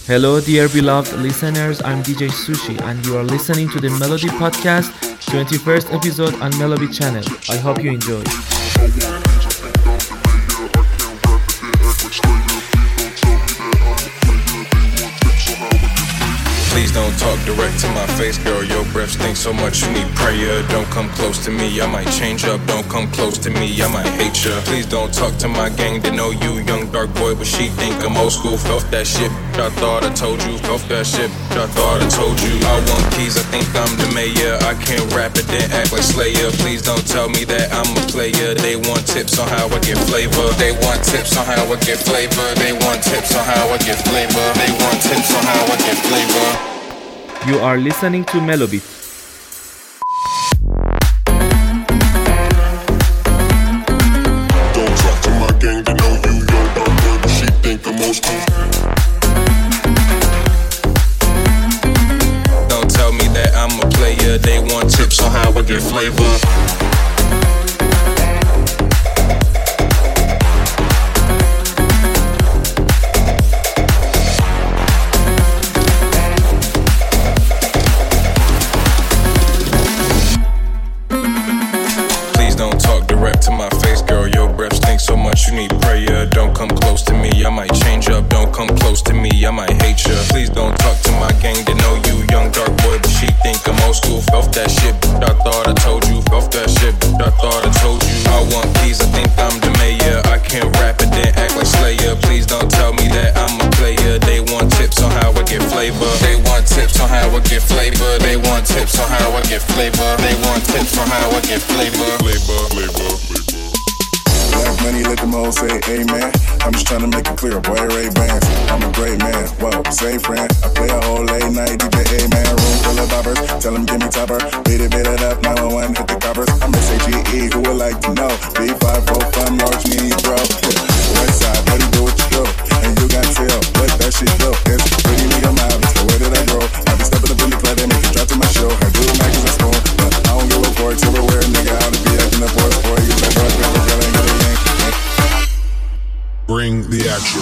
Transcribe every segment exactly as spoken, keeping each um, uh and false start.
Hello, dear beloved listeners. I'm D J Sushi, and you are listening to the Melody Podcast, twenty-first episode on Melody Channel. I hope you enjoy. Please don't talk direct to my face, girl. Your breath stinks so much, you need prayer. Don't come close to me, I might change up. Don't come close to me, I might hate ya. Please don't talk to my gang, they know you, young dark boy, but she think I'm old school. Fuck that shit, I thought I told you. Fuck that shit, I thought I told you. I want keys, I think I'm the mayor. I can't rap it, then act like Slayer. Please don't tell me that I'm a player. They want tips on how I get flavor. They want tips on how I get flavor. They want tips on how I get flavor. They want tips on how I get flavor. You are listening to Melobit. Don't talk to my gang, they know you young dark boy, but she think I'm old school. Don't tell me that I'm a player. They want tips on how I get flavor. You need prayer, don't come close to me, I might change up. Don't come close to me, I might hate ya. Please don't talk to my gang, they know you, young dark boy, but she think I'm old school. Off that shit, I thought I told you. Off that shit, I thought I told you. I want keys, I think I'm the mayor. I can't rap it, then act like Slayer. Please don't tell me that I'm a player. They want tips on how I get flavor. They want tips on how I get flavor. They want tips on how I get flavor. They want tips on how I get flavor. Flavor, flavor, flavor. Black money, let them all say amen. I'm just trying to make it clear, boy, Ray-Bans. I'm a great man, whoa, say friend. I play a whole late night, D J A-man. Room full of boppers, tell them give me topper. Beat it, beat it up, nine one one, hit the coppers. I'm S A G E, who would like to know? B five oh five, large me, bro. West side, what do you do what you do? And you got tell what that shit do. It's pretty nigga mob, it's the way that I grow. I be stepping up in the club, they make it drop to my show. I do Mac as I spoon, but I don't give a for it. Silverware, nigga, how to be acting up for us, boy. You like boys, girl, girl, ain't gonna yank. Bring the action.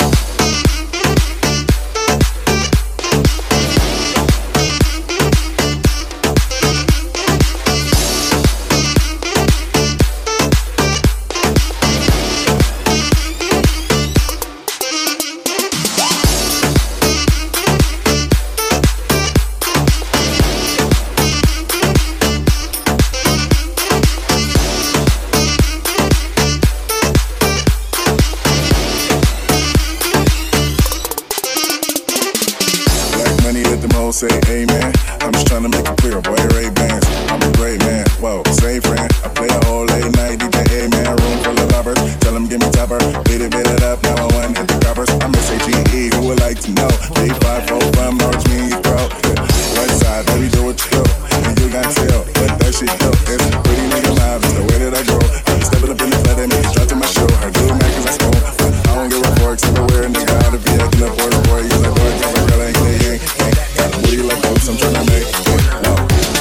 Say amen. I'm just trying to make it clear, boy, Ray-Bans. I'm a great man, whoa, say friend. I play a whole late night, D J A-man. Room full of lovers, tell them give me topper. Beat it, beat it up, nine one one, hit the coppers. I'm S A G E, who would like to know? B five oh five, large me, bro. West side, baby, do what you do. And you got tell what that shit do. It's pretty nigga live, it's the way that I grow. I'm stepping up in the club, they make it drop to my show. I do Mac as I spoon, but I don't give a fork. Everywhere, nigga, how to be acting up for the boy. You like boy, girl, girl, ain't gonna yank. What do you like, folks? I'm trying to make it. No.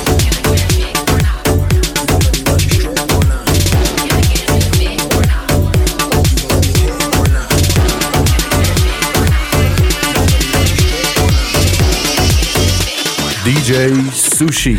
D J Sushi.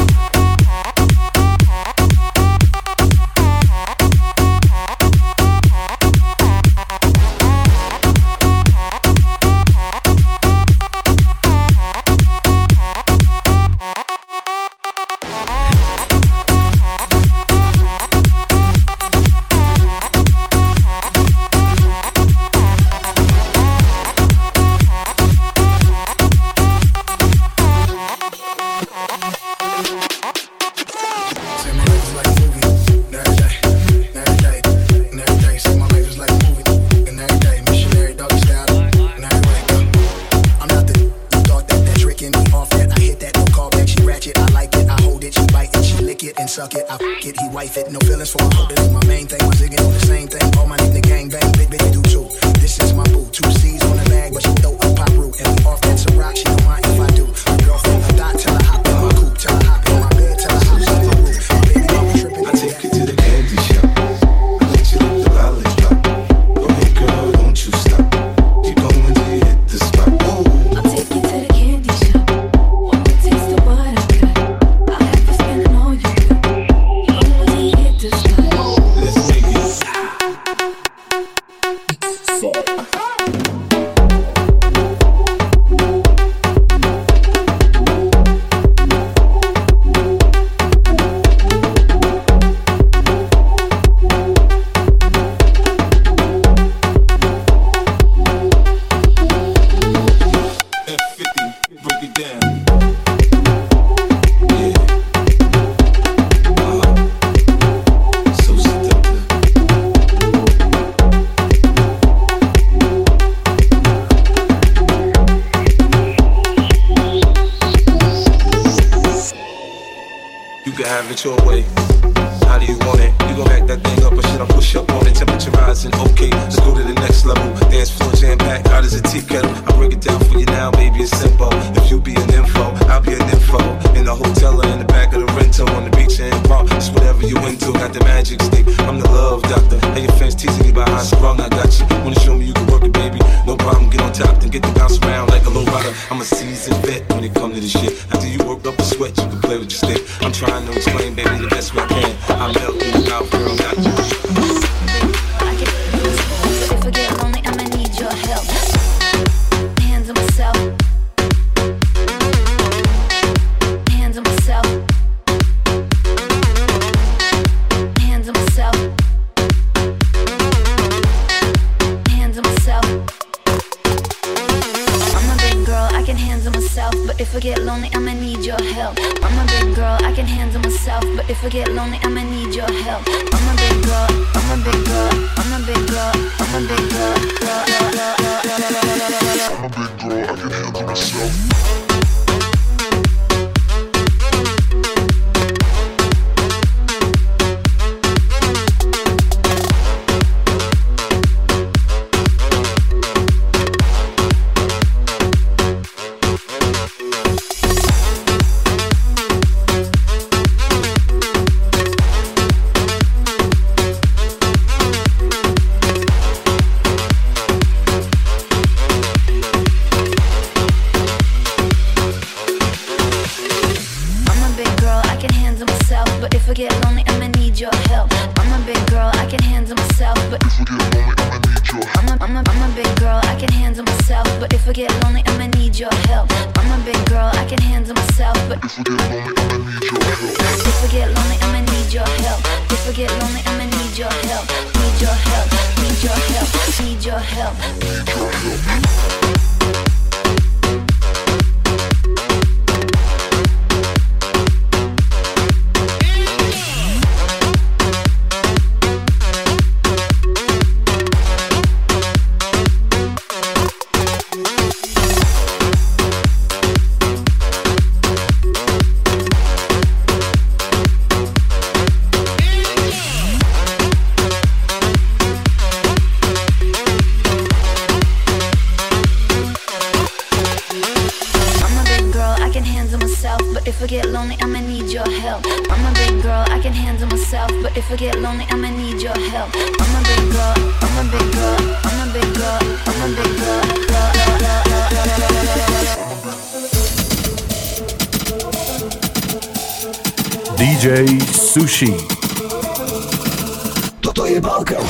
Suck it, I f*** it, he wife it, no feelings for a hoe. This is my main thing, my ziggin' on the same thing. All my nigga gang bang, big bitch do too. This is my boo, two C's on the bag, but she throw a pop root. And we off that to rock, she don't mind if I do. My girlfriend a dot, tell her hop in my coupe, tell her hop in my bed, tell her hop on the roof. My baby mama trippin', I take you to the candy shop. I let you lick the lollipop. Go ahead girl, don't you stop. Keep going till you hit the spot. Whoa. have it your way. How do you want it? You gon' back that thing up or should I push up on it? Temperature rising, okay, let's go to the next level. Dance floor jam packed, hot as a tea kettle. I break it down for you now, baby, it's simple. If you be an info, I'll be an info. In the hotel or in the back of the rental, on the beach and bar, it's whatever you into. Got the magic stick, I'm the love doctor. Hey, your fans teasing me about how strong I got you. Wanna show me you can work it, baby? No problem, get on top, then get the bounce around like a low rider. I'm a seasoned vet when it come to this shit. After you work up a sweat, you can play with your stick. I'm trying to explain, baby, the best way I can. I'm melting you out, girl, got you. I get but if I get lonely, I'ma need your help. Hands on myself. Hands on myself. Hands on myself. Hands on myself. I'm a big girl, I can handle myself. But if I get lonely, I'ma need your help. I'm a big girl, I can handle myself. But if I get lonely, I'ma need your help. I'm a big girl, I'm a big girl, I'm a big girl, I'm a big girl, girl, girl, girl, girl, girl, girl, girl, girl, girl. I'm a big girl, I can handle myself. D J Sushi. Toto je Balkan.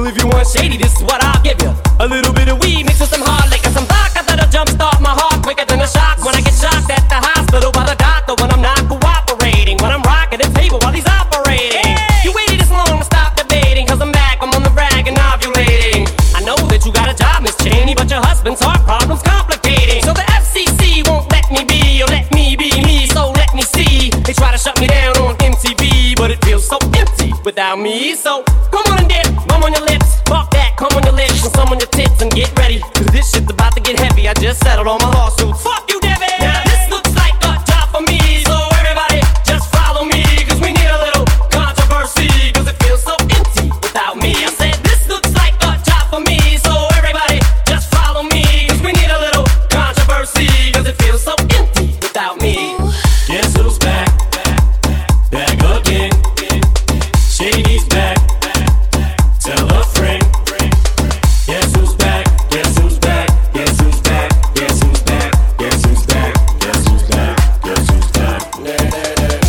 if you want shady, this is what I'll give you. A little bit of weed mixed with some hard liquor, some vodka that'll jumpstart my heart quicker than a shock when I get shocked at the hospital by the doctor when I'm not cooperating, when I'm rocking the table while he's operating. Hey! You waited this long to stop debating, cause I'm back, I'm on the rag and ovulating. I know that you got a job, Miss Cheney, but your husband's heart problem's complicating. So the F C C won't let me be, or let me be me, so let me see. They try to shut me down on M T V, but it feels so empty without me. So come on and dip, bum on your lips, fuck that, come on your lips, and some on your tits, and get ready, cause this shit's about to get heavy. I just settled all my lawsuits. Fuck you, Debbie. Now this looks like a job for me, so everybody just follow me, cause we need a little controversy, cause it feels so empty without me. I said this looks like a job for me, so everybody just follow me, cause we need a little controversy, cause it feels so empty without me. Guess who's back? Back again. Shady's back. Tell a friend. Guess who's back? Guess who's back? Guess who's back? Guess who's back? Guess who's back? Guess who's back? Guess who's back?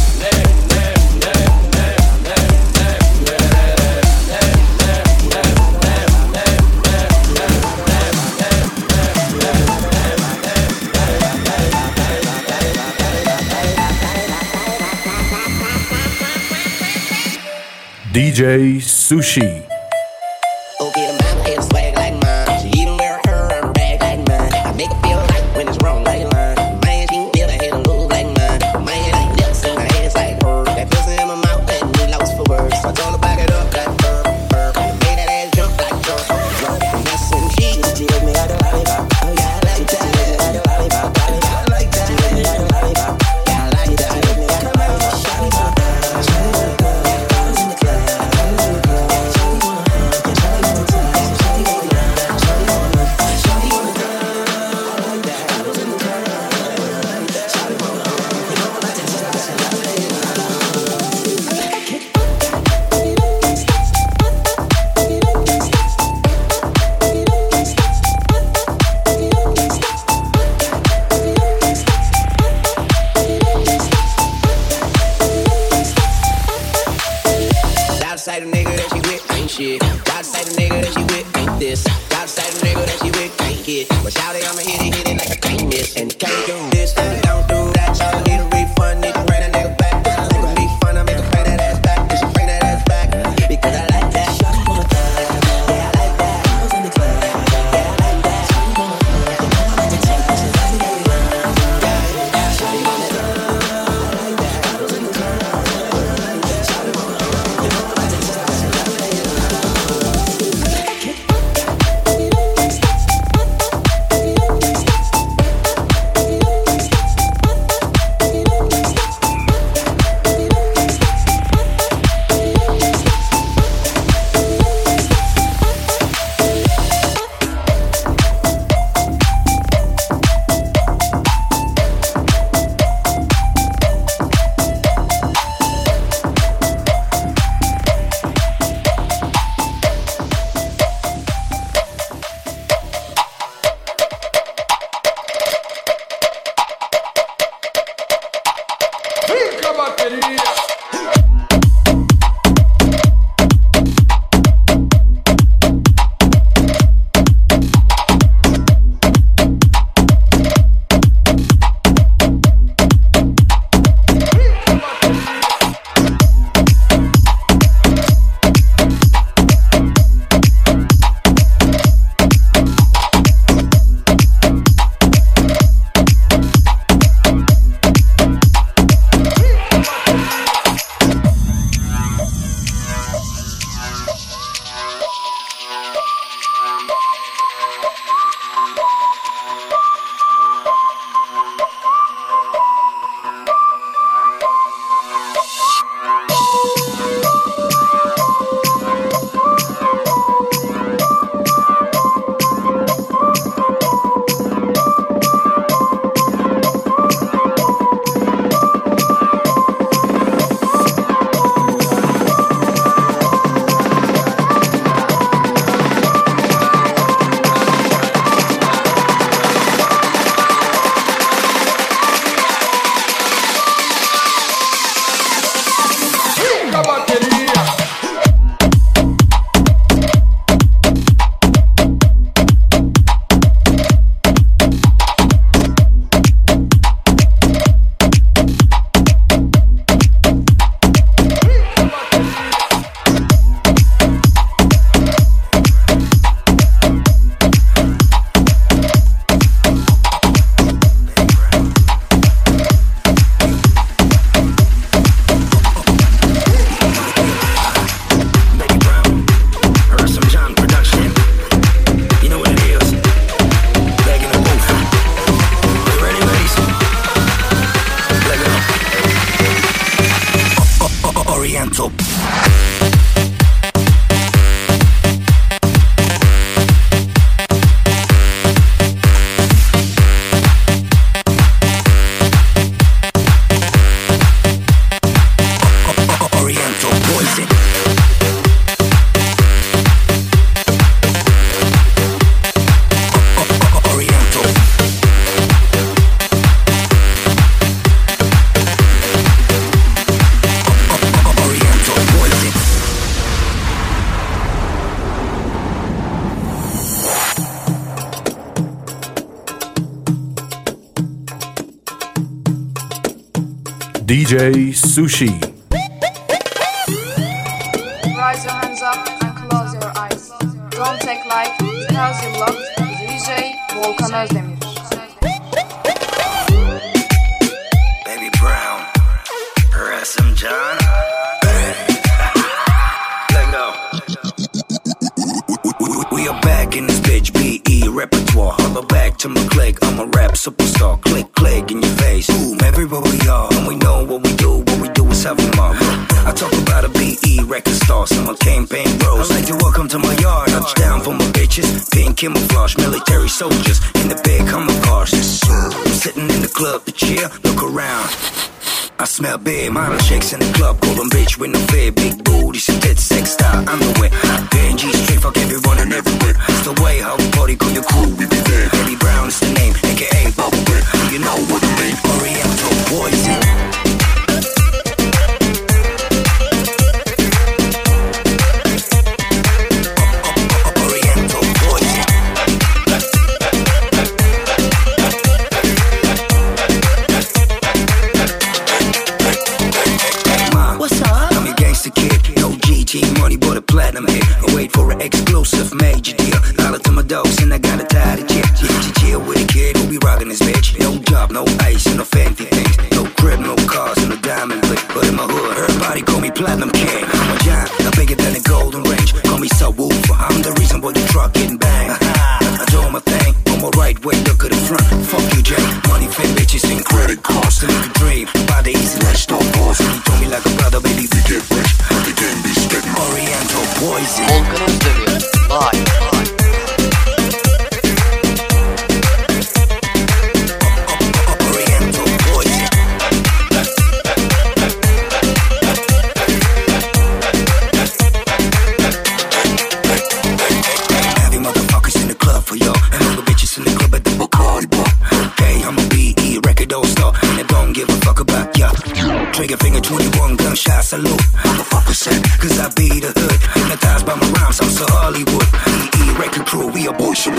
D J Sushi. Okay, the mama ain't swag like mine. She even wear her on her bag like mine. I make her feel right when it's wrong like line. Man, she can feel the head and move like mine. Man, like lips and her ass like hers. That pussy in my mouth and me lost for words. I told her back it up like burr, burr. Made that ass jump like jump, jump. And that's when she she let me out the lollipop. Oh yeah, I like that. She let me out the lollipop. I like that. She let me out the lollipop. Yeah, I like that. She let me out the lollipop. Outside the nigga that she with ain't shit. Outside the nigga that she with ain't this. Outside the nigga that she with ain't hit. But shout it, I'ma hit it, hit it like I can't miss. And you can't do this, and you don't do that. Y'all need a refund, need to bring that nigga back. This is gonna be fun, I make her bring that ass back. This should bring that ass back, because I like that. Yeah, I like that. Yeah, I like that. D J Sushi. Raise your hands up and close your eyes. Don't take life because you love D J Volkan Özdemir. Baby Brown, Rasim John. Let go. We are back in this bitch, B E repertoire. Holler back to my click, I'm a rap superstar. Click, click in your face. Boom, everywhere we are, and we know what we do. What we do is have a mark. I talk about a B E record star, summer campaign rose. I'd like to welcome to my yard. Touchdown for my bitches, pink camouflage, military soldiers in the big Hummer cars. I'm sitting in the club to cheer, look around. I smell big, model chicks in the club, golden bitch with no fear, big booty, some tits, sex style, underwear. P N G straight, fuck everyone and everywhere. It's the way how we party, call your crew, we be there. Baby Brown is the name, aka Bubble Bear. You know what I mean? Oriental Poison. Platinum hit, I wait for an exclusive major deal. Holla to my dogs and I got a tidy chick. Yeah, chill with a kid who be rockin' this bitch. No job, no ice, and no fancy things. No crib, no cars, and no diamond ring. But in my hood, everybody call me Platinum King. I'm a giant, I'm bigger than the Golden Range. Call me subwoofer, I'm the reason why the truck getting banged. I do my thing, on my right way, look at the front. Fuck you, Jay. Money, fit bitches, and credit cards. To live a dream, by the easy, let's start balls. And you told me like a brother, baby, we get rich. The game be spittin' Oriental Poison. Volkan Özdemir, live. Oriental Poison. Have you motherfuckers in the club for y'all, and all the bitches in the club at the Bacardi bar. Okay, I'm a B E record all star, and I don't give a fuck about ya. Trigger finger twenty-one gunshot salute. Motherfucker said, cause I be the hood. Hypnotized by my rhymes, I'm so Hollywood. B E record crew, we a bullshit.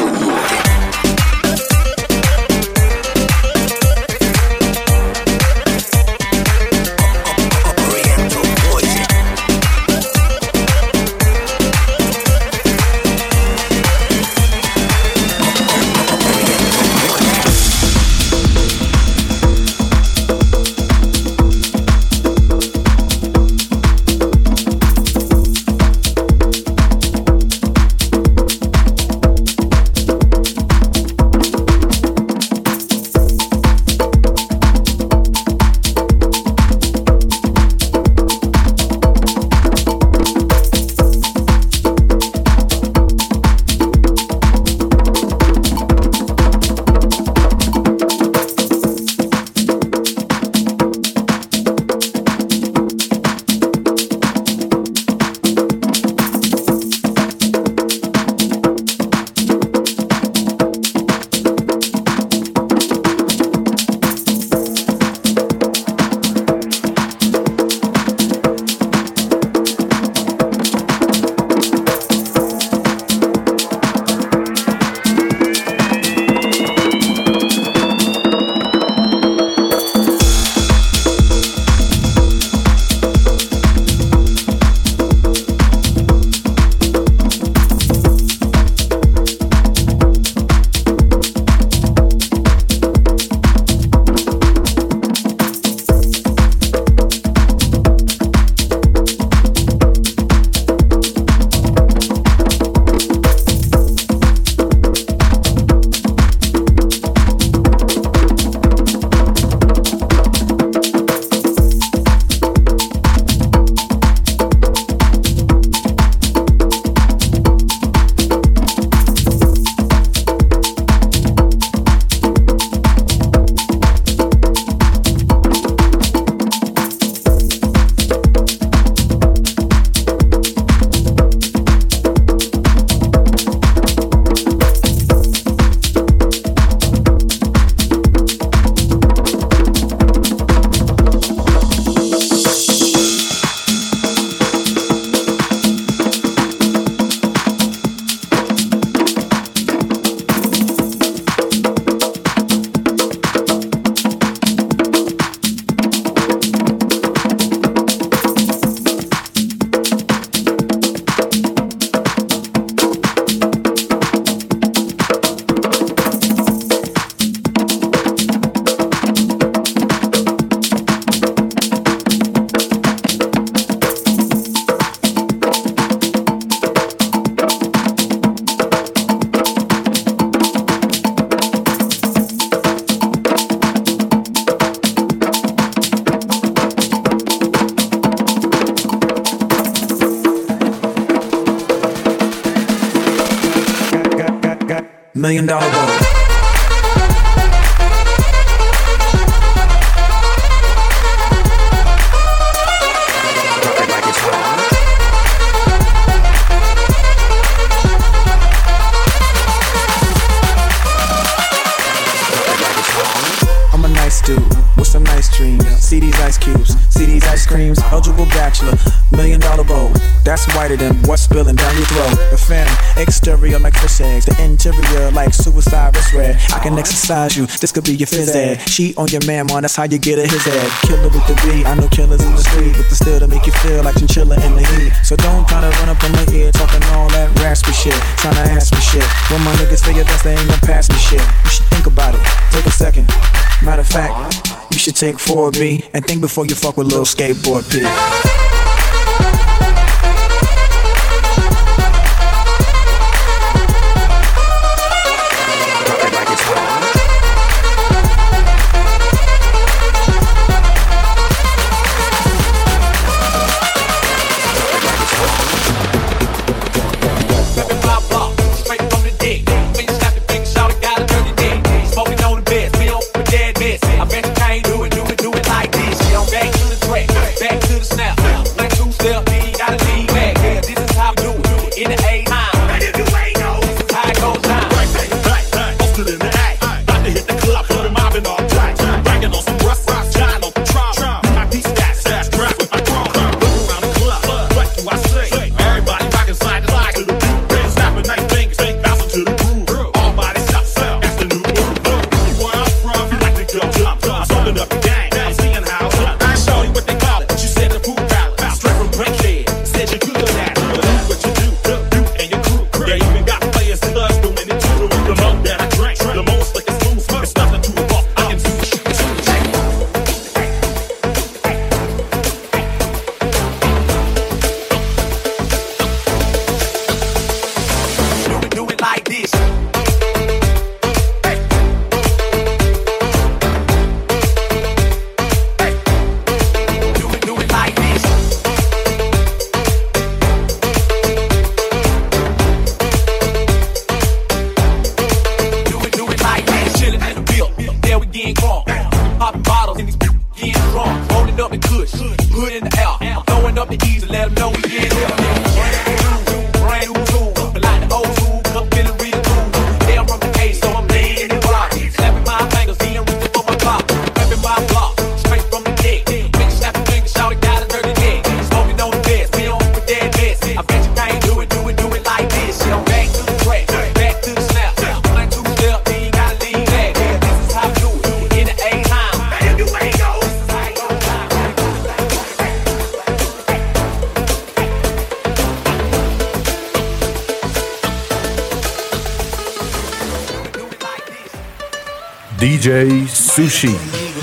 million dollar boat. I'm a nice dude with some nice dreams. See these ice cubes, see these ice creams. Eligible bachelor, million dollar bowl. That's whiter than what's spilling down your throat. The phantom, exterior like fish eggs. The interior like suicide wrist red. I can exercise you, this could be your phys ed. Cheat on your man, man, that's how you get a his head. Killer with the beat, I know killers in the street, but the still to make you feel like chinchilla in the heat. So don't try to run up in my ear, talking all that raspy shit, trying to ask me shit. When my niggas figure best, they ain't gonna pass me shit. You should think about it, take a second. Matter of fact, you should take four B and think before you fuck with little skateboard P. D J Sushi.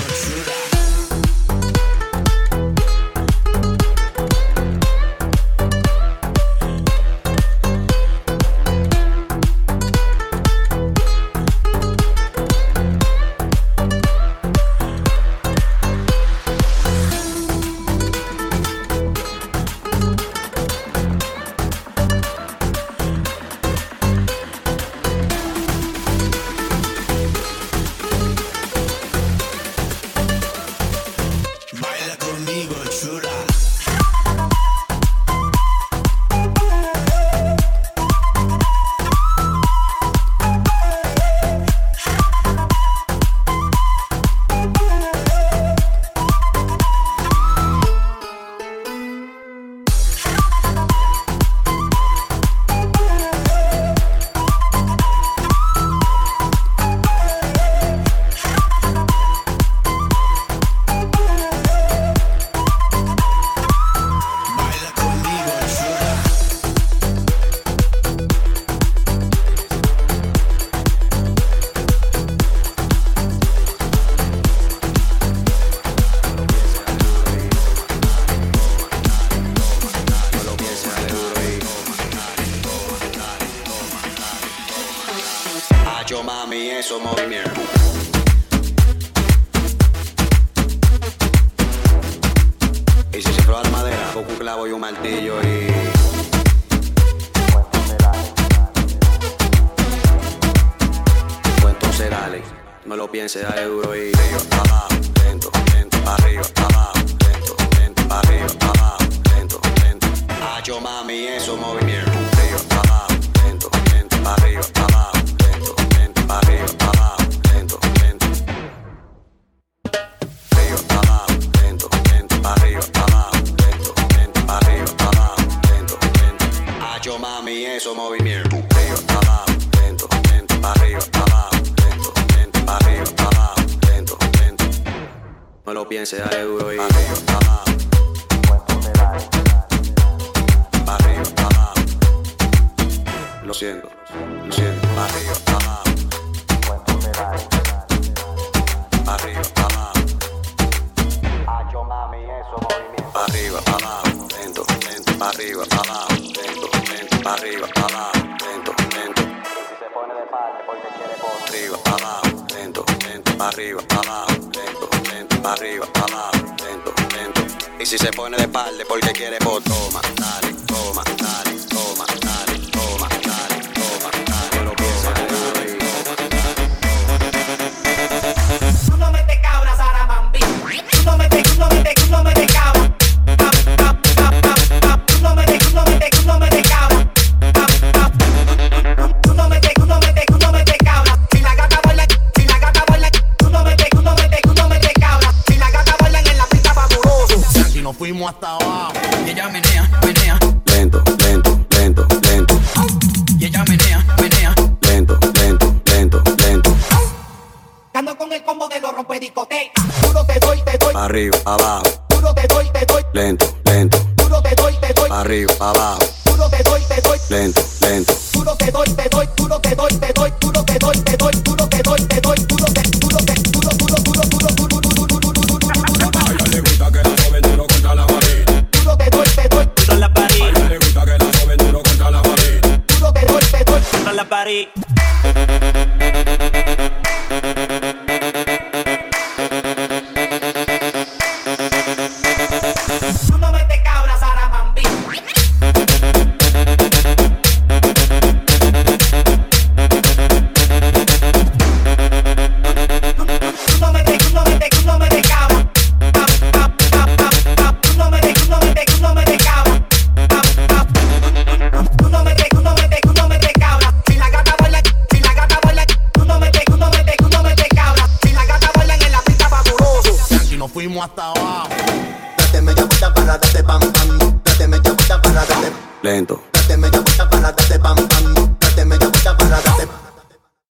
Yo mami, eso movimiento. Y si se prueba la madera, cojo un clavo y un martillo y... No lo pienses, dale duro y arriba, abajo, lento, lento, arriba, abajo, lento, lento, arriba, abajo, lento, lento. Hacho mami, eso movimiento. Arriba, abajo, lento, lento, arriba, abajo, lento, lento, arriba, abajo, lento, lento. Arriba, abajo, lento, lento, arriba, abajo, lento, lento, arriba, abajo, lento, lento. Hacho mami, eso movimiento. Arriba, abajo, lento, lento, arriba, abajo, lento, lento, arriba, abajo, lento, lento. No lo pienses, dale duro y arriba, abajo. Arriba, abajo. Lo siento, lo siento. Arriba, abajo. Arriba, abajo. Hacho mami, eso movimiento. Arriba, abajo, lento, lento. Arriba, abajo, lento, lento. Arriba, abajo, lento, lento. Si se pone de parte porque quiere por arriba, abajo, lento, lento. Arriba, abajo, lento, lento. Arriba, abajo, lento, lento. Y si se pone de parte porque quiere por toma, dale, toma, dale, toma, dale, toma, dale, toma, dale. Lo pienso, dale. Tú no metes cabra, Saramambi. Tú no metes, tú no metes, tú no metes cabra. Tú no metes, tú no metes, tú no metes cabra. Tú no metes, tú no metes, tú no metes cabra. Si la gata baila, si la gata baila, tú no metes, tú no metes, tú no metes cabra. Si la gata bailan en la pista fabuloso. Si nos fuimos hasta abajo y ella menea, menea. Lento, lento, lento, lento. Y ella menea, menea. Lento, lento, lento, lento. Ando con el combo de los rompediscotecas. Duro te doy, te doy. Arriba, abajo. Duro te doy, te doy. Lento, lento. Duro te doy, te doy. Arriba, abajo. Duro te doy, te doy. Lento, lento. Duro te doy, te doy. Duro te doy, te doy. Duro te doy, te doy. Duro te doy, te doy. Duro te, duro te, duro, duro, duro, duro, duro, duro, duro, duro, duro. A ella le gusta que la joven duro contra la pared. Duro te doy, te doy. Contra la pared. A ella le gusta que la joven duro contra la pared. Duro te doy, te doy. Contra la pared. Tú no metes cabra, Saramambi. Tú no metes, tú no metes, tú no metes cabra. Tú no metes, tú no metes, tú no metes cabra. Tú no metes, tú no metes, tú no metes cabra. Si la gata baila, si la gata baila, tú no metes, tú no metes, tú no metes cabra. Si la gata bailan en la pista fabuloso. Si nos fuimos hasta abajo. Date media vuelta para darte pam pam. Date media vuelta para darte. Lento. Date media vuelta para darte pam pam.